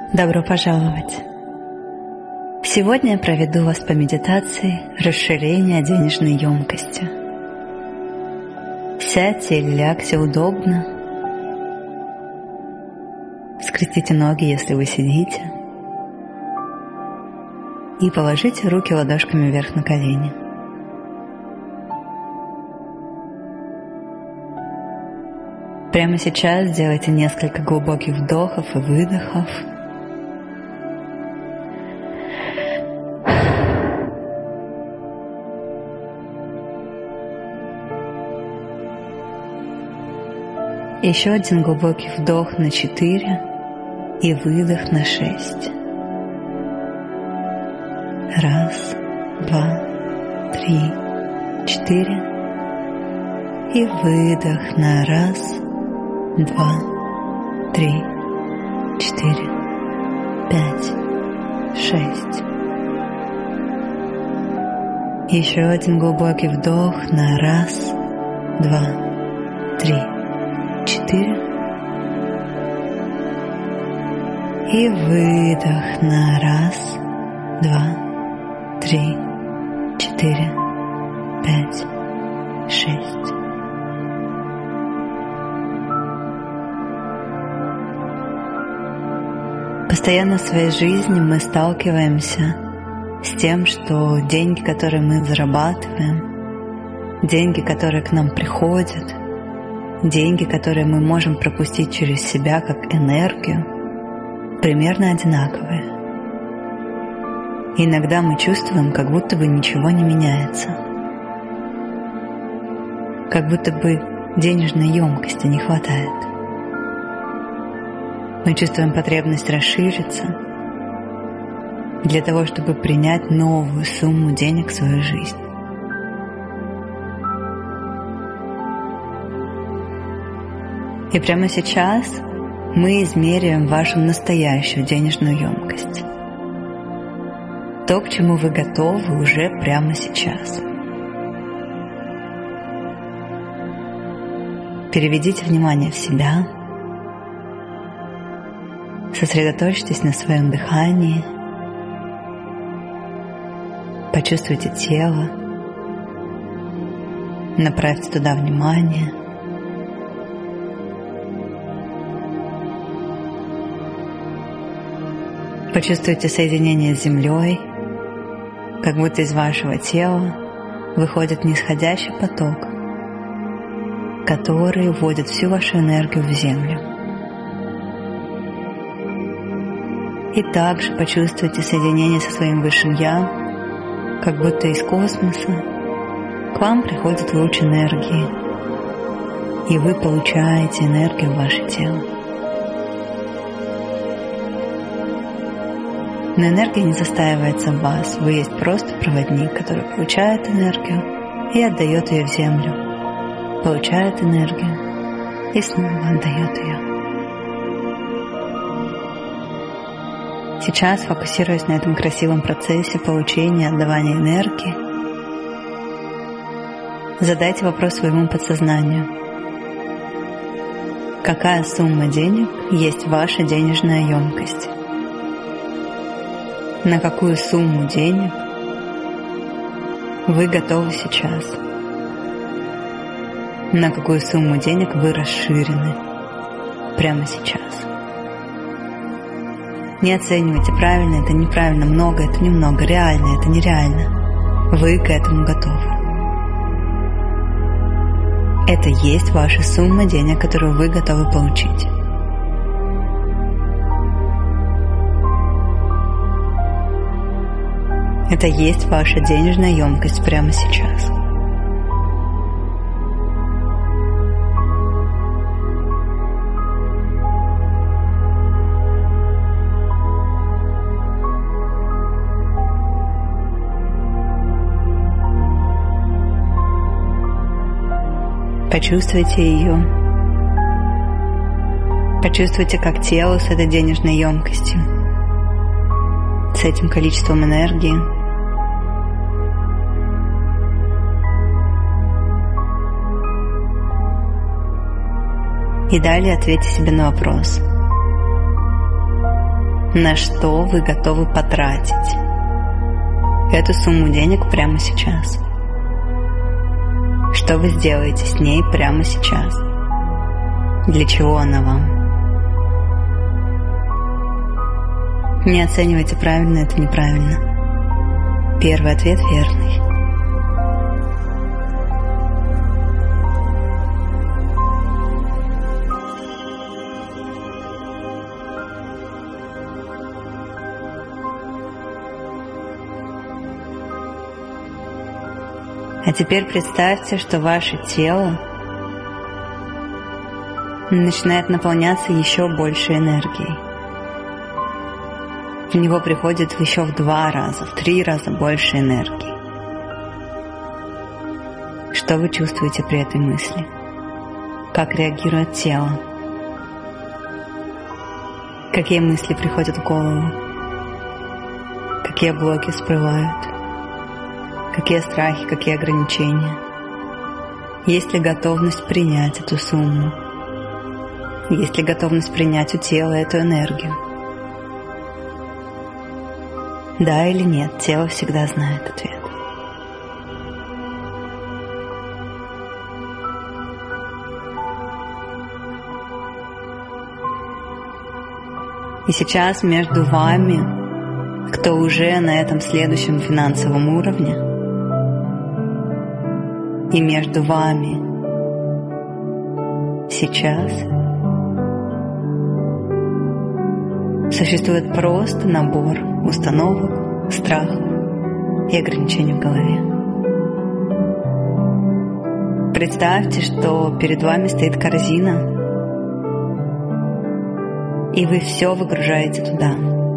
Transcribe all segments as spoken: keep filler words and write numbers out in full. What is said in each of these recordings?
Добро пожаловать! Сегодня я проведу вас по медитации расширения денежной емкости. Сядьте или лягте удобно. Скрестите ноги, если вы сидите. И положите руки ладошками вверх на колени. Прямо сейчас сделайте несколько глубоких вдохов и выдохов. Еще один глубокий вдох на четыре и выдох на шесть. Раз, два, три, четыре. И выдох на раз, два, три, четыре, пять, шесть. Еще один глубокий вдох на раз, два, три, четыре. И выдох на раз, два, три, четыре, пять, шесть. Постоянно в своей жизни мы сталкиваемся с тем, что деньги, которые мы зарабатываем, деньги, которые к нам приходят, деньги, которые мы можем пропустить через себя как энергию, примерно одинаковые. Иногда мы чувствуем, как будто бы ничего не меняется, как будто бы денежной емкости не хватает. Мы чувствуем потребность расшириться для того, чтобы принять новую сумму денег в свою жизнь. И прямо сейчас мы измеряем вашу настоящую денежную емкость. То, к чему вы готовы уже прямо сейчас. Переведите внимание в себя. Сосредоточьтесь на своем дыхании. Почувствуйте тело. Направьте туда внимание. Почувствуйте соединение с землей, как будто из вашего тела выходит нисходящий поток, который вводит всю вашу энергию в землю. И также почувствуйте соединение со своим высшим Я, как будто из космоса к вам приходит луч энергии, и вы получаете энергию в ваше тело. Но энергия не застаивается в вас, вы есть просто проводник, который получает энергию и отдает ее в землю, получает энергию и снова отдает ее. Сейчас, фокусируясь на этом красивом процессе получения и отдавания энергии, задайте вопрос своему подсознанию. Какая сумма денег есть ваша денежная емкость? На какую сумму денег вы готовы сейчас? На какую сумму денег вы расширены прямо сейчас? Не оценивайте, правильно это, неправильно, много это, немного, реально это, нереально. Вы к этому готовы. Это есть ваша сумма денег, которую вы готовы получить. Это есть ваша денежная емкость прямо сейчас. Почувствуйте ее. Почувствуйте, как тело с этой денежной емкостью, с этим количеством энергии И далее ответьте себе на вопрос. на что вы готовы потратить эту сумму денег прямо сейчас. Что вы сделаете с ней прямо сейчас? Для чего она вам? Не оценивайте, правильно это неправильно. Первый ответ верный. А теперь представьте, что ваше тело начинает наполняться еще больше энергией. В него приходит еще в два раза, в три раза больше энергии. Что вы чувствуете при этой мысли? Как реагирует тело? Какие мысли приходят в голову? Какие блоки всплывают? Какие страхи, какие ограничения? Есть ли готовность принять эту сумму? Есть ли готовность принять у тела эту энергию? Да или нет, тело всегда знает ответ. И сейчас между вами, кто уже на этом следующем финансовом уровне, и между вами сейчас существует просто набор установок, страхов и ограничений в голове. Представьте, что перед вами стоит корзина, и вы все выгружаете туда.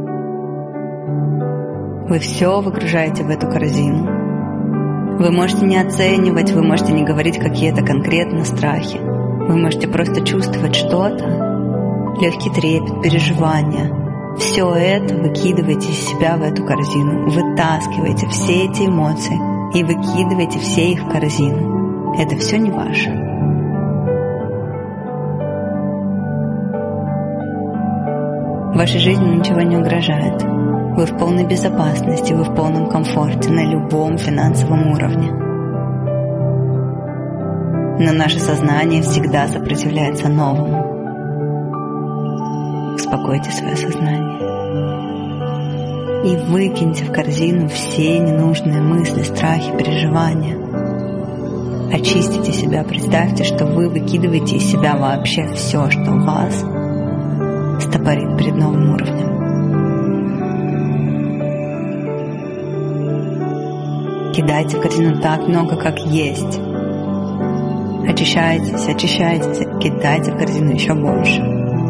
Вы все выгружаете в эту корзину. Вы можете не оценивать, вы можете не говорить какие-то конкретно страхи. Вы можете просто чувствовать что-то, легкий трепет, переживания. Все это выкидываете из себя в эту корзину. Вытаскиваете все эти эмоции и выкидываете все их в корзину. Это все не ваше. Вашей жизни ничего не угрожает. Вы в полной безопасности, вы в полном комфорте на любом финансовом уровне. Но наше сознание всегда сопротивляется новому. Успокойте свое сознание и выкиньте в корзину все ненужные мысли, страхи, переживания. Очистите себя, представьте, что вы выкидываете из себя вообще все, что вас стопорит перед новым уровнем. Кидайте в корзину так много, как есть. Очищайтесь, очищайтесь, кидайте в корзину еще больше.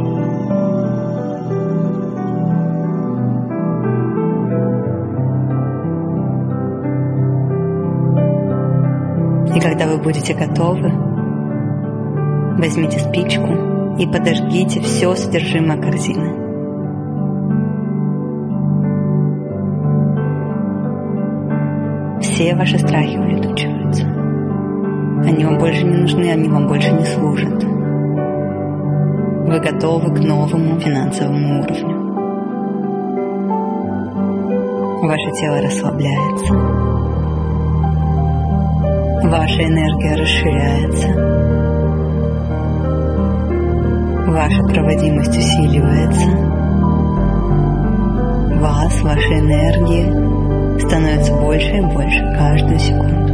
И когда вы будете готовы, возьмите спичку и подожгите все содержимое корзины. Все ваши страхи улетучиваются. Они вам больше не нужны, они вам больше не служат. Вы готовы к новому финансовому уровню. Ваше тело расслабляется. Ваша энергия расширяется. Ваша проводимость усиливается. Вас, вашей энергии становится больше и больше каждую секунду.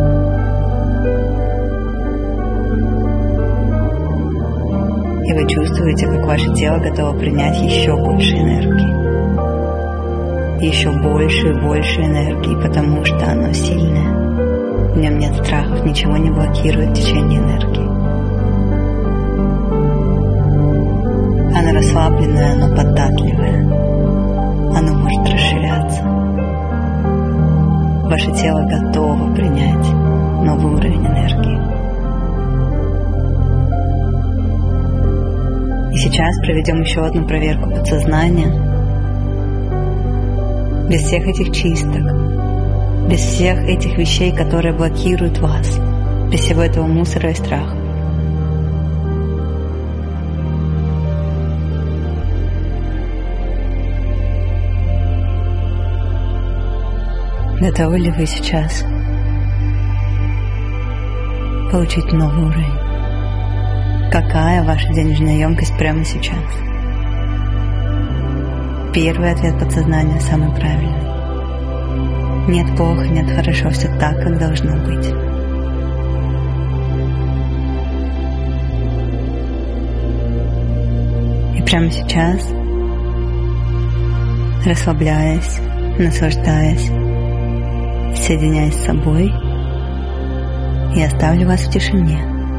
И вы чувствуете, как ваше тело готово принять еще больше энергии. Еще больше и больше энергии, потому что оно сильное. В нем нет страхов, ничего не блокирует течение энергии. Оно расслабленное, оно податливое. Оно может расширяться. Ваше тело готово принять новый уровень энергии. И сейчас проведем еще одну проверку подсознания. Без всех этих чисток, без всех этих вещей, которые блокируют вас, без всего этого мусора и страха. Готовы ли вы сейчас получить новый уровень? Какая ваша денежная емкость прямо сейчас? Первый ответ подсознания самый правильный. Нет плохо, нет хорошо, все так, как должно быть. И прямо сейчас, расслабляясь, наслаждаясь, соединяясь с собой, я оставлю вас в тишине,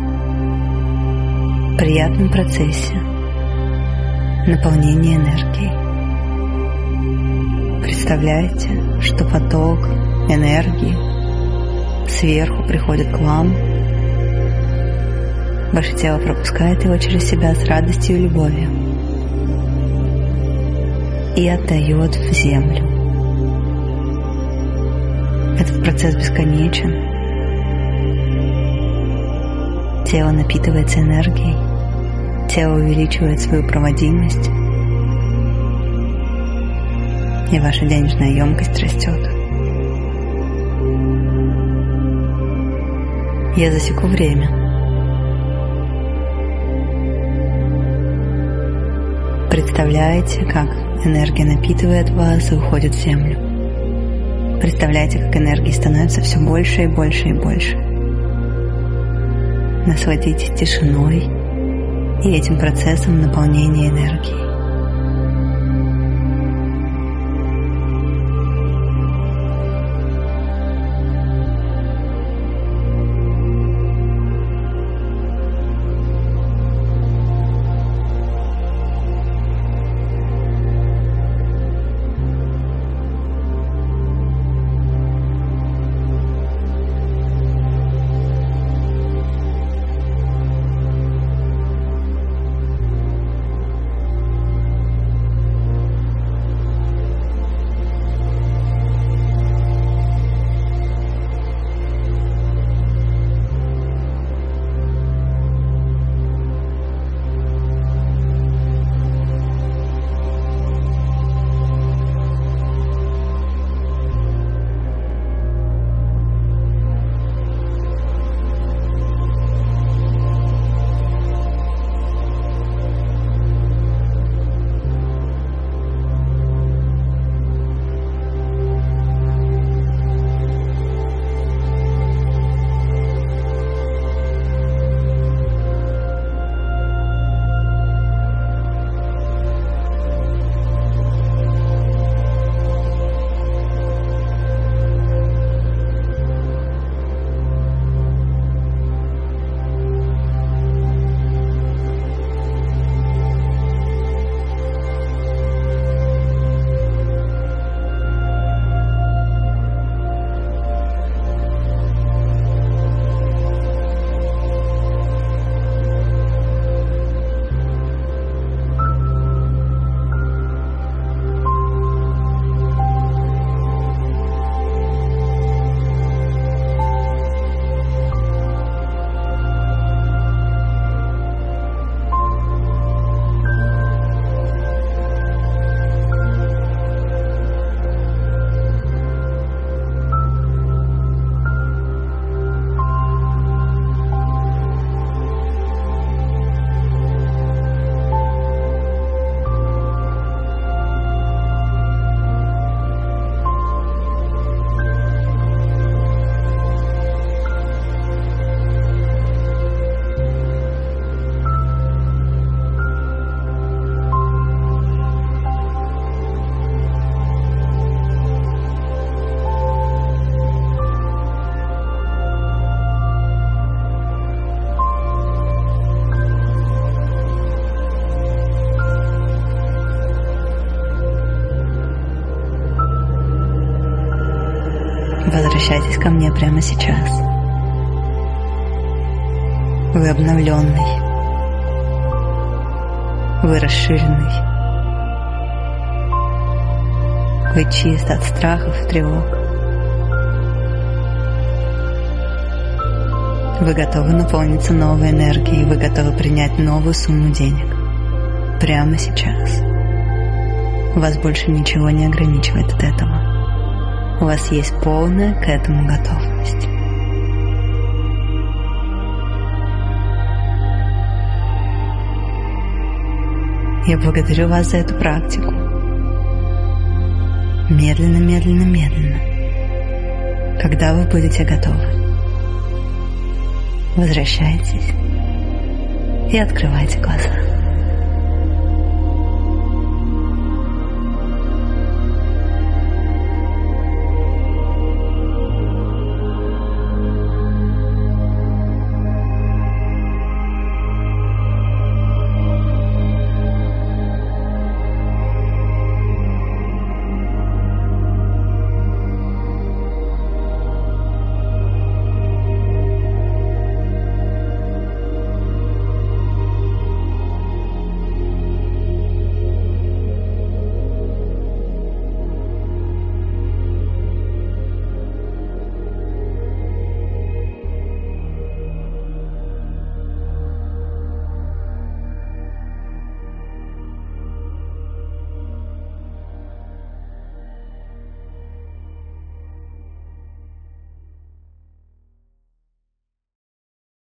в приятном процессе наполнения энергией. Представляете, что поток энергии сверху приходит к вам, ваше тело пропускает его через себя с радостью и любовью и отдает в землю. Этот процесс бесконечен. Тело напитывается энергией, тело увеличивает свою проводимость, и ваша денежная емкость растет. Я засеку время. Представляете, как энергия напитывает вас и уходит в землю. Представляете, как энергии становится все больше и больше и больше. Насладитесь тишиной и этим процессом наполнения энергией. Возвращайтесь ко мне прямо сейчас. Вы обновленный. Вы расширенный. Вы чист от страхов и тревог. Вы готовы наполниться новой энергией. Вы готовы принять новую сумму денег. Прямо сейчас. Вас больше ничего не ограничивает от этого. у вас есть полная к этому готовность. Я благодарю вас за эту практику. Медленно, медленно, медленно. Когда вы будете готовы, возвращайтесь и открывайте глаза.